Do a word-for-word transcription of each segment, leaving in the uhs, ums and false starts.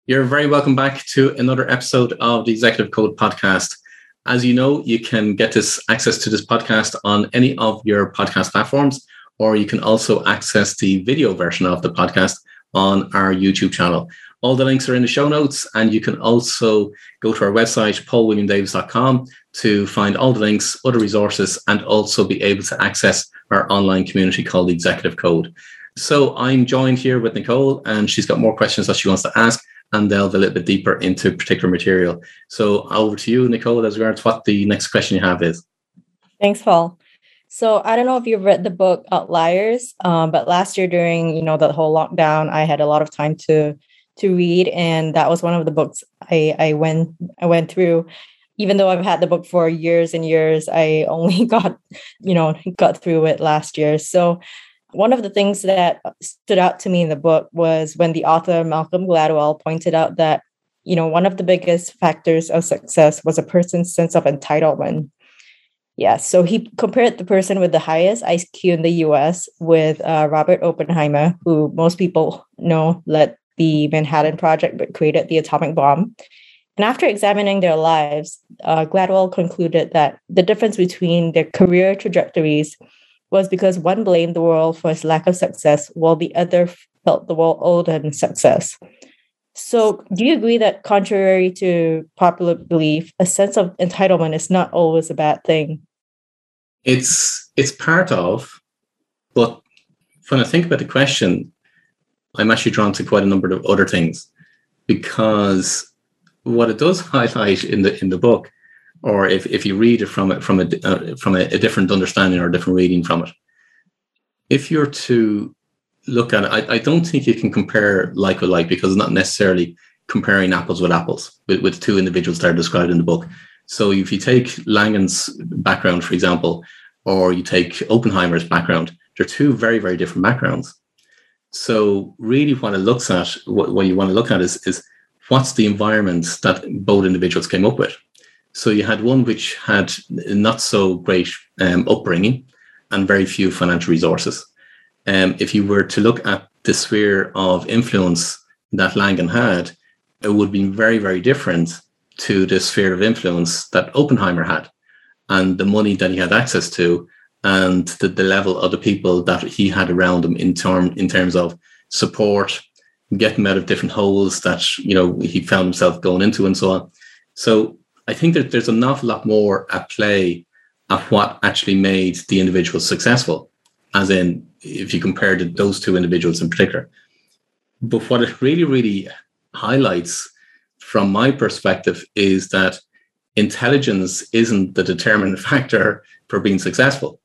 You're very welcome back to another episode of the Executive Code podcast. As you know, you can get this access to this podcast on any of your podcast platforms, or you can also access the video version of the podcast on our YouTube channel. All the links are in the show notes, and you can also go to our website, paul william davis dot com, to find all the links, other resources, and also be able to access our online community called the Executive Code. So I'm joined here with Nicole, and she's got more questions that she wants to ask and delve a little bit deeper into particular material. So over to you, Nicole, as regards what the next question you have is. Thanks, Paul. So I don't know if you've read the book Outliers, um, but last year during, you know, the whole lockdown, I had a lot of time to to read, and that was one of the books I, I went I went through. Even though I've had the book for years and years, I only got, you know, got through it last year. So one of the things that stood out to me in the book was when the author Malcolm Gladwell pointed out that, you know, one of the biggest factors of success was a person's sense of entitlement. Yeah, so he compared the person with the highest I Q in the U S with uh, Robert Oppenheimer, who most people know led the Manhattan Project but created the atomic bomb. And after examining their lives, uh, Gladwell concluded that the difference between their career trajectories was because one blamed the world for its lack of success, while the other felt the world owed him success. So do you agree that, contrary to popular belief, a sense of entitlement is not always a bad thing? It's it's part of, but when I think about the question, I'm actually drawn to quite a number of other things, because what it does highlight in the in the book, or if, if you read it from it from a uh, from a, a different understanding or a different reading from it, if you're to look at it, I, I don't think you can compare like with like, because it's not necessarily comparing apples with apples with, with two individuals that are described in the book. So if you take Langen's background, for example, or you take Oppenheimer's background, they're two very, very different backgrounds. So really what it looks at, what, what you want to look at is, is what's the environment that both individuals came up with. So you had one which had not so great um, upbringing and very few financial resources. Um, if you were to look at the sphere of influence that Langen had, it would be very, very different to the sphere of influence that Oppenheimer had, and the money that he had access to, and the, the level of the people that he had around him in term in terms of support, getting him out of different holes that, you know, he found himself going into, and so on. So I think that there's an awful lot more at play of what actually made the individual successful, as in if you compared those two individuals in particular. But what it really, really highlights from my perspective is that intelligence isn't the determinant factor for being successful.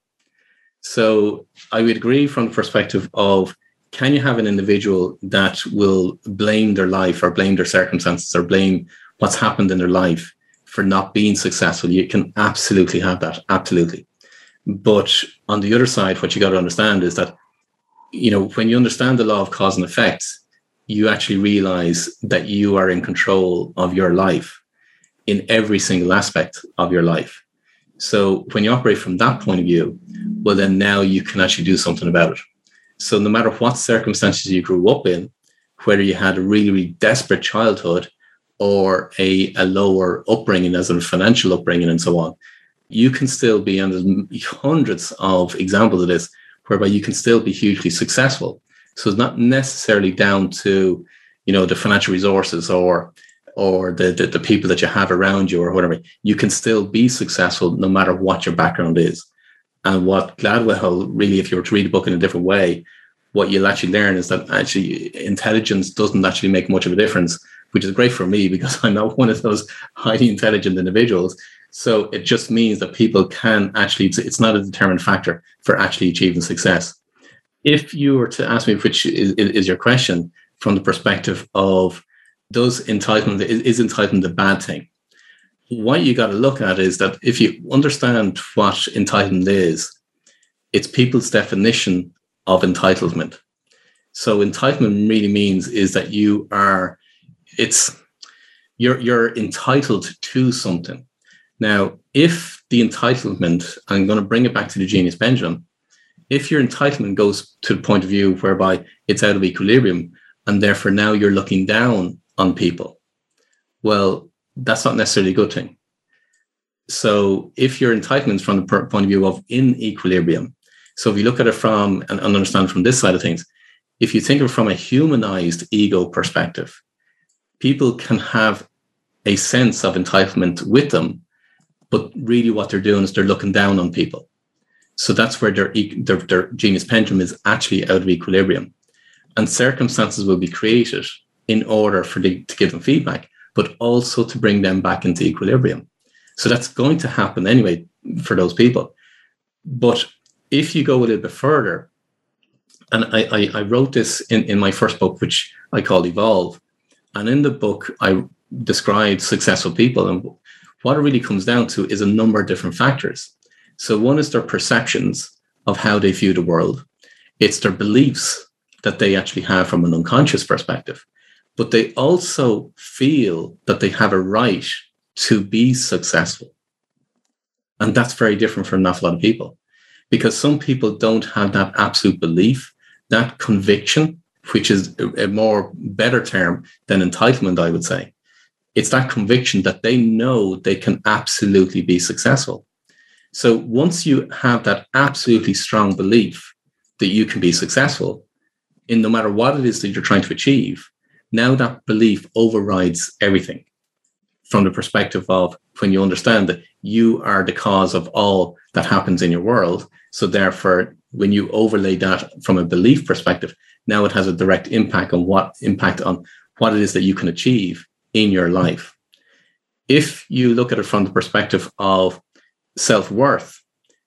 So I would agree from the perspective of, can you have an individual that will blame their life or blame their circumstances or blame what's happened in their life for not being successful? You can absolutely have that, absolutely. But on the other side, what you got to understand is that, you know, when you understand the law of cause and effect, you actually realize that you are in control of your life in every single aspect of your life. So when you operate from that point of view, well, then now you can actually do something about it. So no matter what circumstances you grew up in, whether you had a really, really desperate childhood or a, a lower upbringing, as in financial upbringing and so on, you can still be, and there's hundreds of examples of this, whereby you can still be hugely successful. So it's not necessarily down to, you know, the financial resources or or the, the, the people that you have around you or whatever. You can still be successful no matter what your background is. And what Gladwell, really, if you were to read the book in a different way, what you'll actually learn is that actually intelligence doesn't actually make much of a difference, which is great for me because I'm not one of those highly intelligent individuals. So it just means that people can actually, it's, it's not a determined factor for actually achieving success. If you were to ask me which is, is your question from the perspective of, does entitlement, is, is entitlement a bad thing? What you got to look at is that if you understand what entitlement is, it's people's definition of entitlement. So entitlement really means is that you are, it's, you're, you're entitled to something. Now, if the entitlement, I'm going to bring it back to the genius pendulum, if your entitlement goes to the point of view whereby it's out of equilibrium, and therefore now you're looking down on people. Well, that's not necessarily a good thing. So if your entitlement from the point of view of in equilibrium, so if you look at it from and understand from this side of things, if you think of it from a humanized ego perspective, people can have a sense of entitlement with them, but really what they're doing is they're looking down on people. So that's where their, their, their genius pendulum is actually out of equilibrium. And circumstances will be created in order for the, to give them feedback, but also to bring them back into equilibrium. So that's going to happen anyway for those people. But if you go a little bit further, and I, I, I wrote this in, in my first book, which I called Evolve. And in the book, I described successful people. And what it really comes down to is a number of different factors. So one is their perceptions of how they view the world. It's their beliefs that they actually have from an unconscious perspective. But they also feel that they have a right to be successful. And that's very different from an awful lot of people, because some people don't have that absolute belief, that conviction, which is a more better term than entitlement, I would say. It's that conviction that they know they can absolutely be successful. So once you have that absolutely strong belief that you can be successful in no matter what it is that you're trying to achieve, now that belief overrides everything from the perspective of when you understand that you are the cause of all that happens in your world. So therefore, when you overlay that from a belief perspective, now it has a direct impact on what impact on what it is that you can achieve in your life. If you look at it from the perspective of self-worth,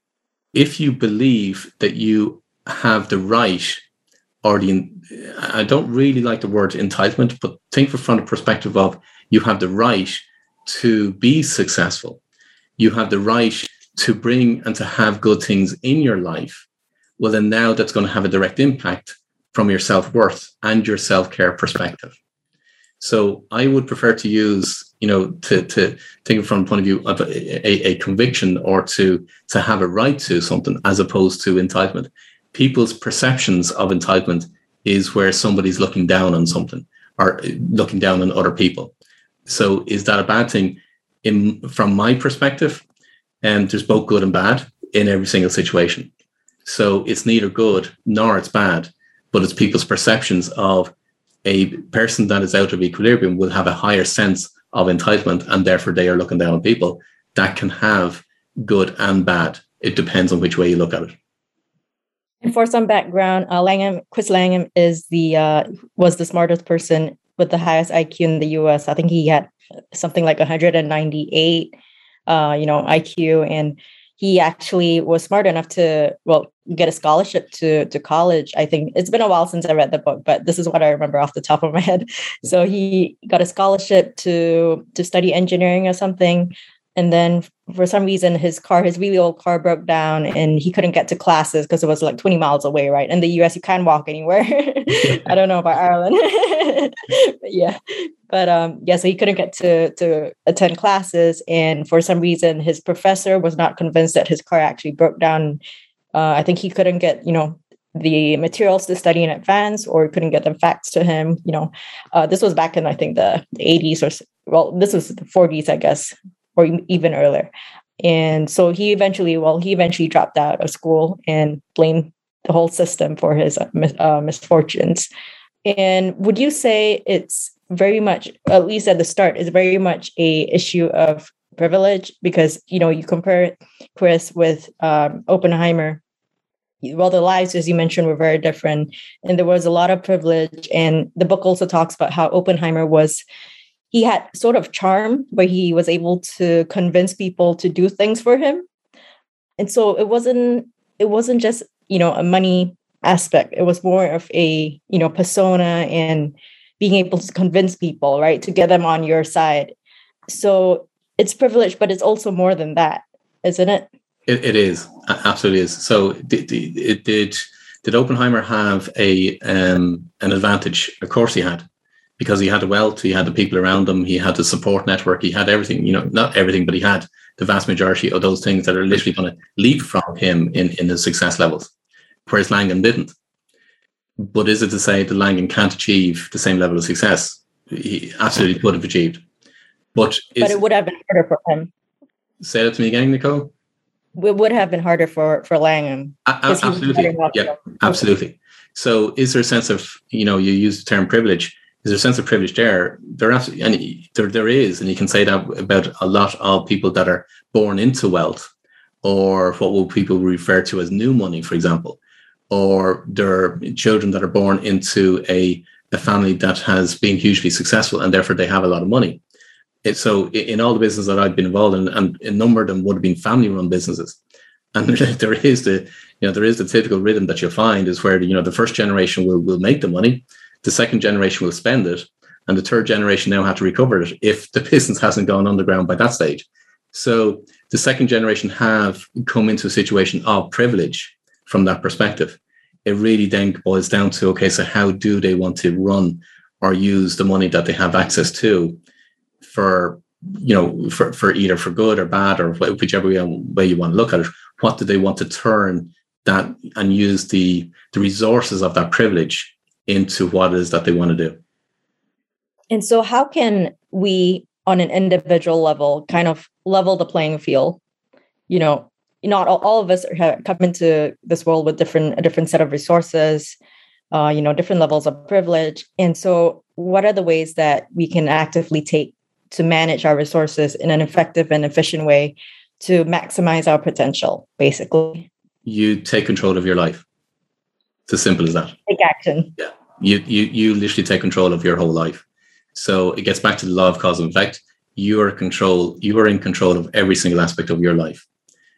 if you believe that you have the right, or the, I don't really like the word entitlement, but think from the perspective of you have the right to be successful. You have the right to bring and to have good things in your life. Well, then now that's going to have a direct impact from your self-worth and your self-care perspective. So I would prefer to use, you know, to, to think from the point of view of a, a, a conviction, or to, to have a right to something, as opposed to entitlement. People's perceptions of entitlement is where somebody's looking down on something or looking down on other people. So is that a bad thing? In, from my perspective, and there's both good and bad in every single situation. So it's neither good nor it's bad, but it's people's perceptions of a person that is out of equilibrium will have a higher sense of entitlement, and therefore they are looking down on people. That can have good and bad. It depends on which way you look at it. And for some background, uh, Langham, Chris Langham is the uh, was the smartest person with the highest I Q in the U S. I think he had something like one hundred ninety-eight, uh, you know, I Q, and he actually was smart enough to, well, get a scholarship to to college. I think it's been a while since I read the book, but this is what I remember off the top of my head. So he got a scholarship to to study engineering or something. And then for some reason, his car, his really old car broke down and he couldn't get to classes because it was like twenty miles away, right? In the U S, you can't walk anywhere. I don't know about Ireland. But yeah. But um, yeah, so he couldn't get to, to attend classes. And for some reason, his professor was not convinced that his car actually broke down. Uh, I think he couldn't get, you know, the materials to study in advance, or couldn't get them faxed to him. You know, uh, this was back in, I think, the, the eighties, or, well, this was the forties, I guess, or even earlier. And so he eventually, well, he eventually dropped out of school and blamed the whole system for his uh, mis- uh, misfortunes. And would you say it's very much, at least at the start, is very much a issue of privilege? Because, you know, you compare Chris with um, Oppenheimer. Well, the lives, as you mentioned, were very different. And there was a lot of privilege. And the book also talks about how Oppenheimer was, he had sort of charm where he was able to convince people to do things for him. And so it wasn't, it wasn't just, you know, a money aspect. It was more of a, you know, persona and being able to convince people, right, to get them on your side. So it's privilege, but it's also more than that, isn't it? It, it is. Absolutely is. So did, did, did, did Oppenheimer have a um, an advantage? Of course he had, because he had the wealth, he had the people around him, he had the support network, he had everything, you know, not everything, but he had the vast majority of those things that are literally going to leapfrog him in, in his success levels, whereas Langham didn't. But is it to say that Langham can't achieve the same level of success? he absolutely could have achieved. But, but it would have been harder for him. Say that to me again, Nicole. It would have been harder for for Langham. A- absolutely, yeah, absolutely. So, is there a sense of, you know, you use the term privilege? Is there a sense of privilege there? There absolutely, and there there is, and you can say that about a lot of people that are born into wealth, or what will people refer to as new money, for example, or there are children that are born into a a family that has been hugely successful, and therefore they have a lot of money. It, so in all the businesses that I've been involved in, and a number of them would have been family-run businesses, and there is the, you know, there is the typical rhythm that you'll find is where, you know, the first generation will will make the money, the second generation will spend it, and the third generation now have to recover it if the business hasn't gone underground by that stage. So the second generation have come into a situation of privilege from that perspective. It really then boils down to, okay, so how do they want to run or use the money that they have access to for, you know, for, for either for good or bad, or whichever way, way you want to look at it? What do they want to turn that and use the, the resources of that privilege into what it is that they want to do? And so how can we, on an individual level, kind of level the playing field? You know, not all, all of us have come into this world with different a different set of resources, uh, you know, different levels of privilege. And so what are the ways that we can actively take to manage our resources in an effective and efficient way to maximize our potential, basically? You take control of your life. It's as simple as that. Take action. Yeah. You, you, you literally take control of your whole life. So it gets back to the law of cause and effect. You are control. You are in control of every single aspect of your life.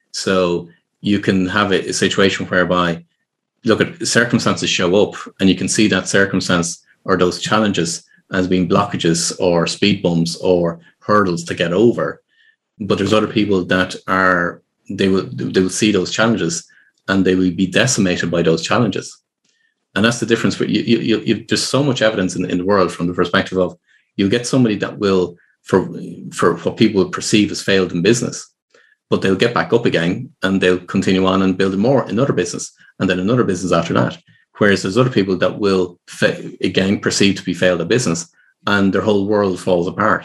So you can have a, a situation whereby, look, at circumstances show up, and you can see that circumstance or those challenges as being blockages or speed bumps or hurdles to get over. But there's other people that are, they will they will see those challenges and they will be decimated by those challenges. And that's the difference. You, you, you, you, there's so much evidence in, in the world from the perspective of, you'll get somebody that will, for for what people would perceive as failed in business, but they'll get back up again and they'll continue on and build more, another business, and then another business after that. Whereas there's other people that will, fa- again, perceive to be failed at business, and their whole world falls apart.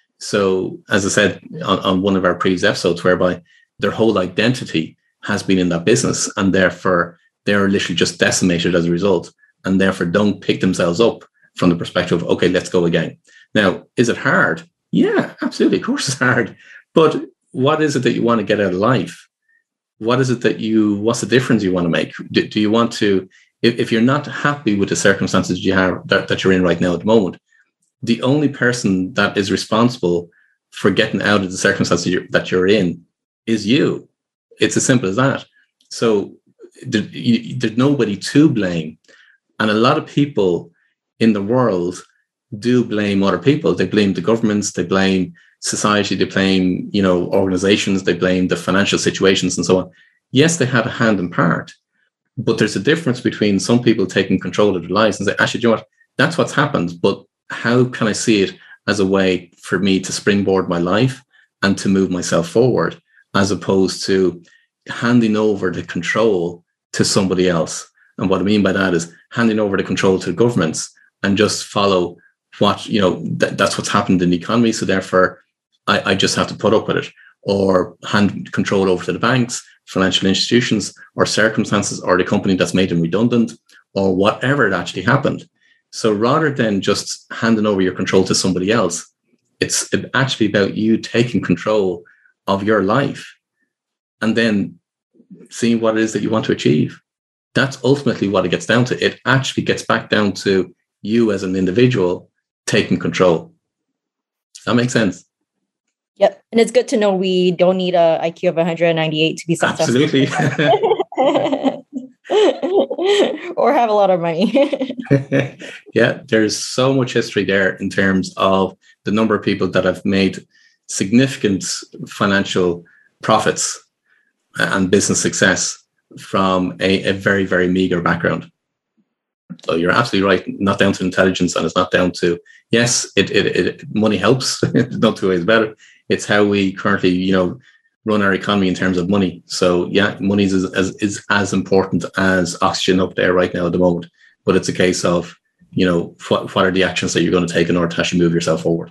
So, as I said on, on one of our previous episodes, whereby their whole identity has been in that business, and therefore they're literally just decimated as a result, and therefore don't pick themselves up from the perspective of, okay, let's go again. Now, is it hard? Yeah, absolutely. Of course it's hard. But what is it that you want to get out of life? What is it that you, what's the difference you want to make? Do, do you want to, if, if you're not happy with the circumstances you have that, that you're in right now at the moment, the only person that is responsible for getting out of the circumstances you're, that you're in is you. It's as simple as that. So there, you, there's nobody to blame. And a lot of people in the world do blame other people. They blame the governments, they blame society, they blame, you know, organizations, they blame the financial situations and so on. Yes, they have a hand in part, but there's a difference between some people taking control of their lives and say, actually, you know what, that's what's happened, but how can I see it as a way for me to springboard my life and to move myself forward, as opposed to handing over the control to somebody else. And what I mean by that is handing over the control to the governments and just follow what, you know, th- that's what's happened in the economy. So therefore, I, I just have to put up with it, or hand control over to the banks, financial institutions, or circumstances, or the company that's made them redundant, or whatever it actually happened. So rather than just handing over your control to somebody else, it's actually about you taking control of your life and then seeing what it is that you want to achieve. That's ultimately what it gets down to. It actually gets back down to you as an individual taking control. Does that make sense? Yep. And it's good to know we don't need a I Q of one hundred ninety-eight to be successful. Absolutely. Or have a lot of money. Yeah, there's so much history there in terms of the number of people that have made significant financial profits and business success from a, a very, very meager background. So you're absolutely right. Not down to intelligence, and it's not down to, yes, it, it, it money helps. Not two ways about it. It's how we currently, you know, run our economy in terms of money. So yeah, money is as is as important as oxygen up there right now at the moment. But it's a case of you know, what, what are the actions that you're going to take in order to actually move yourself forward.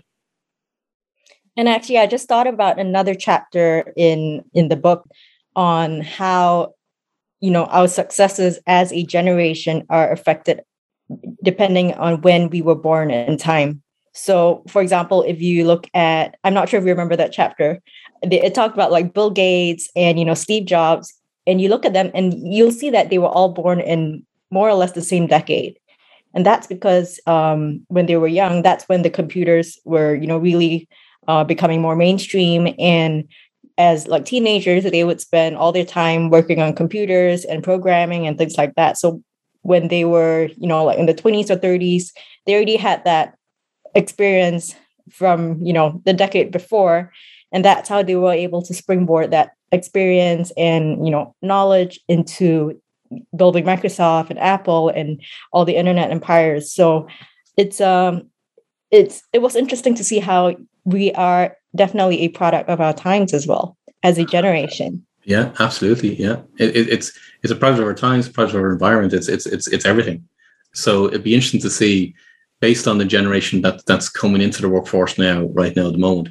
And actually, I just thought about another chapter in in the book on how, you know, our successes as a generation are affected depending on when we were born in time. So, for example, if you look at, I'm not sure if you remember that chapter, it talked about like Bill Gates and, you know, Steve Jobs, and you look at them and you'll see that they were all born in more or less the same decade. And that's because um, when they were young, that's when the computers were, you know, really uh, becoming more mainstream. And as like teenagers, they would spend all their time working on computers and programming and things like that. So when they were, you know, like in the twenties or thirties, they already had that experience from, you know, the decade before. And that's how they were able to springboard that experience and, you know, knowledge into building Microsoft and Apple and all the internet empires. So it's um it's it was interesting to see how we are definitely a product of our times as well as a generation. Yeah, absolutely. Yeah, it, it, it's it's a product of our times, a product of our environment. It's it's it's it's everything. So it'd be interesting to see, based on the generation that that's coming into the workforce now, right now at the moment,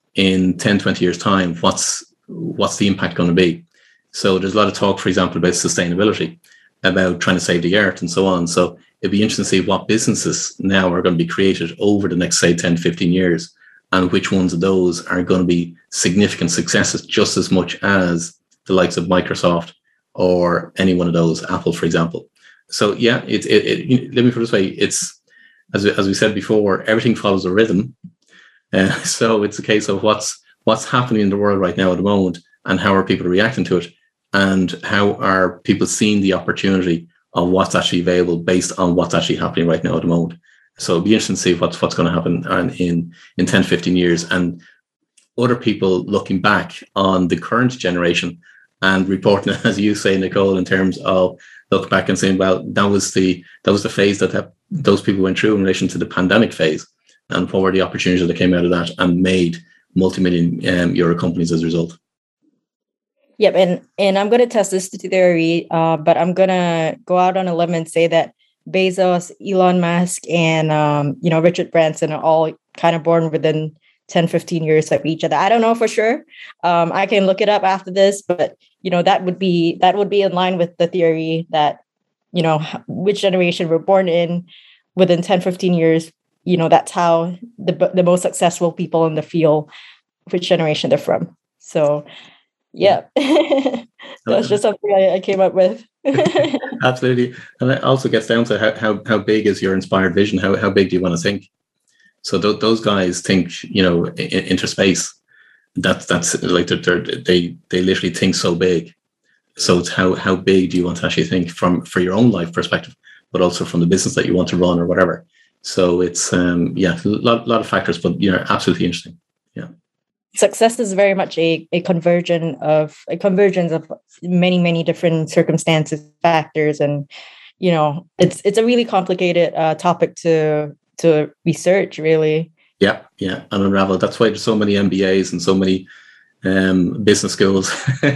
in ten, twenty years' time, what's what's the impact going to be? So there's a lot of talk, for example, about sustainability, about trying to save the earth and so on. So it'd be interesting to see what businesses now are going to be created over the next, say, ten, fifteen years, and which ones of those are going to be significant successes, just as much as the likes of Microsoft or any one of those, Apple, for example. So yeah, it, it, it, let me put it this way. It's, as we, as we said before, everything follows a rhythm. Uh, so it's a case of what's what's happening in the world right now at the moment, and how are people reacting to it, and how are people seeing the opportunity of what's actually available based on what's actually happening right now at the moment. So it'll be interesting to see what's what's going to happen in in ten, fifteen years, and other people looking back on the current generation and reporting, as you say, Nicole, in terms of look back and saying, well, that was the that was the phase that, that those people went through in relation to the pandemic phase, and what were the opportunities that came out of that and made multi-million um, euro companies as a result. Yep, and and I'm going to test this theory, uh, but I'm going to go out on a limb and say that Bezos, Elon Musk, and um, you know, Richard Branson are all kind of born within ten, fifteen years of each other. I don't know for sure. Um, I can look it up after this, but you know, that would be that would be in line with the theory that, you know, which generation we're born in within ten, fifteen years. You know, that's how the the most successful people in the field, which generation they're from. So, yeah, that's just something I, I came up with. Absolutely, and it also gets down to how, how how big is your inspired vision? How how big do you want to think? So th- those guys think, you know, in, into space. That's that's like they're, they're, they they literally think so big. So it's how how big do you want to actually think from for your own life perspective, but also from the business that you want to run or whatever. So it's um yeah, a lot lot of factors, but you know, absolutely interesting. Yeah. Success is very much a, a conversion of a convergence of many, many different circumstances, factors, and you know, it's it's a really complicated uh, topic to to research, really. Yeah, yeah, and unravel. That's why there's so many M B As and so many um, business schools,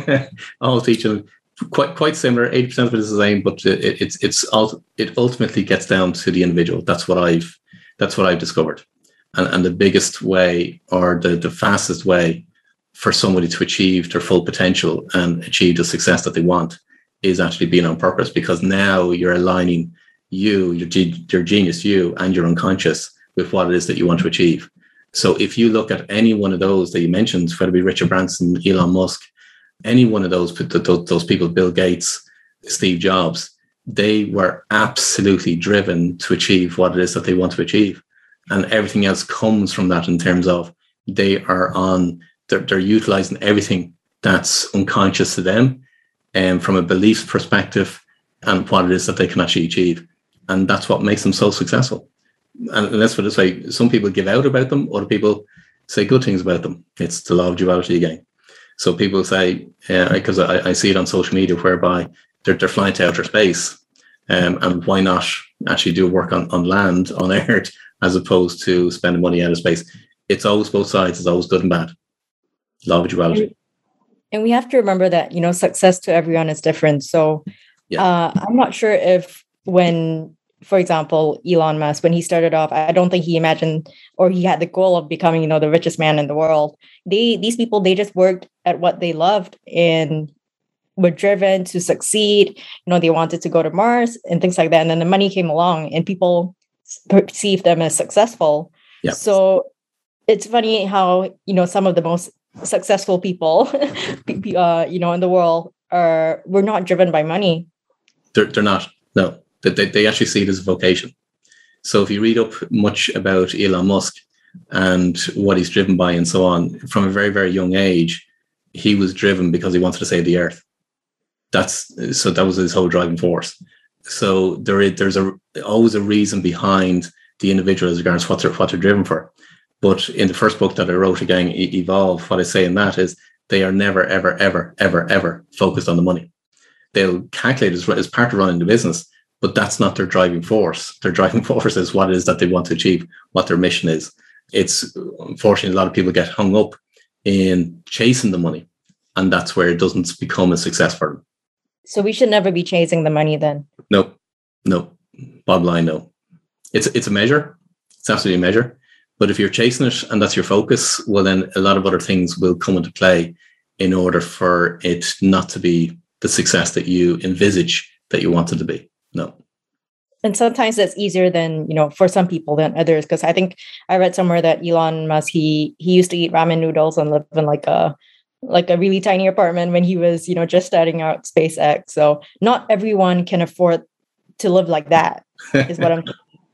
all teaching quite quite similar. eighty percent of it is the same, but it, it's it's all it ultimately gets down to the individual. That's what I've that's what I've discovered, and and the biggest way or the the fastest way for somebody to achieve their full potential and achieve the success that they want is actually being on purpose, because now you're aligning you, your your genius, you, and your unconscious with what it is that you want to achieve. So if you look at any one of those that you mentioned, whether it be Richard Branson, Elon Musk, any one of those those people, Bill Gates, Steve Jobs, they were absolutely driven to achieve what it is that they want to achieve, and everything else comes from that in terms of they are on they're, they're utilizing everything that's unconscious to them, and um, from a beliefs perspective, and what it is that they can actually achieve, and that's what makes them so successful. And let's put it this way, some people give out about them, other people say good things about them. It's the law of duality again. So people say, because uh, I, I see it on social media, whereby they're, they're flying to outer space, um, and why not actually do work on, on land, on Earth, as opposed to spending money out of space? It's always both sides. It's always good and bad. Law of duality. And we have to remember that, you know, success to everyone is different. So yeah. uh, I'm not sure if when for example, Elon Musk, when he started off, I don't think he imagined or he had the goal of becoming, you know, the richest man in the world. They, these people, they just worked at what they loved and were driven to succeed. You know, they wanted to go to Mars and things like that. And then the money came along and people perceived them as successful. Yeah. So it's funny how, you know, some of the most successful people, uh, you know, in the world are, were not driven by money. They're, they're not, no. They, they actually see it as a vocation. So if you read up much about Elon Musk and what he's driven by and so on, from a very, very young age, he was driven because he wanted to save the earth. That's so that was his whole driving force. So there is there's a always a reason behind the individual as regards what they're what they're driven for. But in the first book that I wrote, again, Evolve, what I say in that is they are never, ever, ever, ever, ever focused on the money. They'll calculate as, as part of running the business, but that's not their driving force. Their driving force is what it is that they want to achieve, what their mission is. It's unfortunately, a lot of people get hung up in chasing the money, and that's where it doesn't become a success for them. So we should never be chasing the money then? No, no. Bottom line, no. It's, it's a measure. It's absolutely a measure. But if you're chasing it and that's your focus, well, then a lot of other things will come into play in order for it not to be the success that you envisage that you want it to be. No. And sometimes that's easier than, you know, for some people than others. Because I think I read somewhere that Elon Musk, he he used to eat ramen noodles and live in like a like a really tiny apartment when he was, you know, just starting out SpaceX. So not everyone can afford to live like that, is what I'm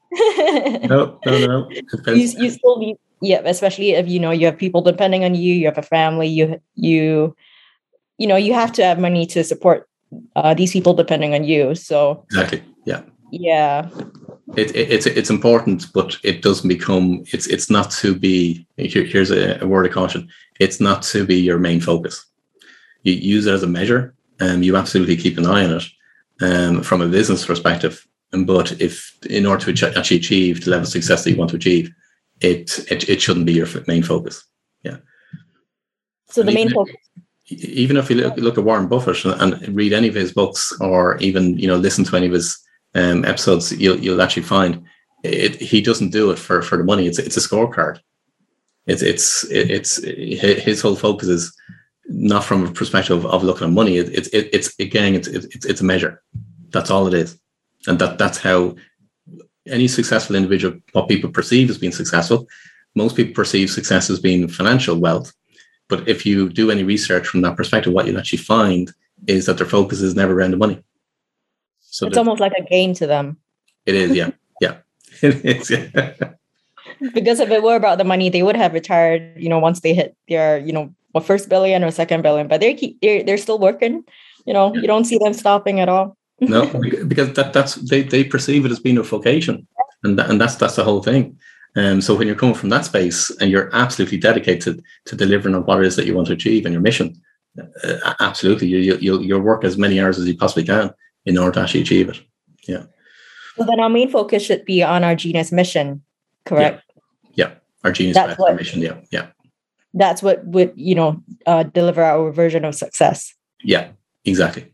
no, no, no. You, you still need, yeah, especially if, you know, you have people depending on you, you have a family, you, you, you know, you have to have money to support uh, these people depending on you. So exactly. Yeah. Yeah. It, it, it's it's important, but it doesn't become, it's it's not to be, here, here's a, a word of caution, it's not to be your main focus. You use it as a measure, and you absolutely keep an eye on it um, from a business perspective. But if, in order to ach- actually achieve the level of success that you want to achieve, it it, it shouldn't be your main focus. Yeah. So and the main even focus. if, even if you look, look at Warren Buffett and, and read any of his books, or even, you know, listen to any of his um, episodes, you'll you'll actually find it. He doesn't do it for, for the money. It's it's a scorecard. It's it's it's his whole focus is not from a perspective of looking at money. It, it's it, it's again it's it's it's a measure. That's all it is. And that that's how any successful individual, what people perceive as being successful, most people perceive success as being financial wealth. But if you do any research from that perspective, what you'll actually find is that their focus is never around the money. So it's almost like a game to them. It is, yeah. Yeah. It is, yeah. Because if it were about the money, they would have retired, you know, once they hit their, you know, what, first billion or second billion, but they keep, they're, they're still working, you know, yeah. You don't see them stopping at all. No, because that that's they, they perceive it as being a vocation, and that, and that's that's the whole thing. Um, so when you're coming from that space and you're absolutely dedicated to delivering on what it is that you want to achieve and your mission, uh, absolutely, you you you'll, you'll work as many hours as you possibly can in order to actually achieve it. Yeah. So then our main focus should be on our Genius mission, correct? Yeah, yeah. Our Genius that's what, mission. Yeah, yeah. That's what would, you know, uh, deliver our version of success. Yeah, exactly.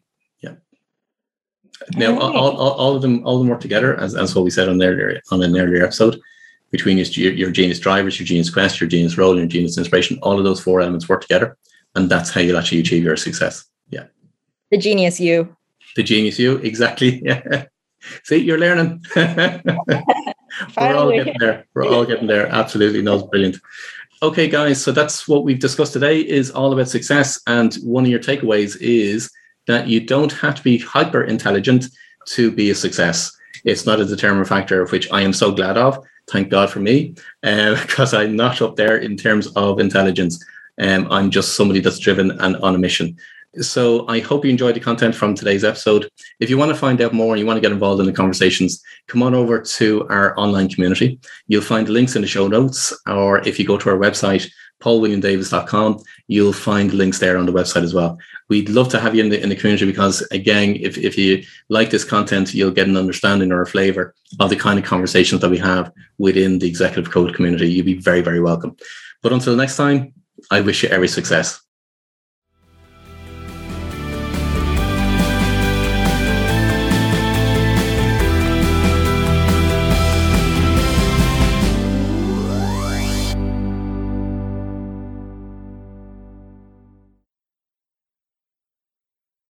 Now, all, all, all of them, all of them work together, as, as what we said on earlier on an earlier episode. Between your, your Genius drivers, your Genius quest, your Genius role, and your Genius inspiration, all of those four elements work together, and that's how you'll actually achieve your success. Yeah, the Genius you, the Genius you, exactly. Yeah. See, you're learning. We're all getting there. We're all getting there. Absolutely, no, it's brilliant. Okay, guys, so that's what we've discussed today. Is all about success, and one of your takeaways is that you don't have to be hyper intelligent to be a success. It's not a determining factor, of which I am so glad of. Thank God for me, uh, because I'm not up there in terms of intelligence. Um, I'm just somebody that's driven and on a mission. So I hope you enjoyed the content from today's episode. If you want to find out more and you want to get involved in the conversations, come on over to our online community. You'll find links in the show notes, or if you go to our website, paul william davis dot com, you'll find links there on the website as well. We'd love to have you in the in the community because, again, if, if you like this content, you'll get an understanding or a flavor of the kind of conversations that we have within the Executive Code community. You'll be very, very welcome. But until next time, I wish you every success.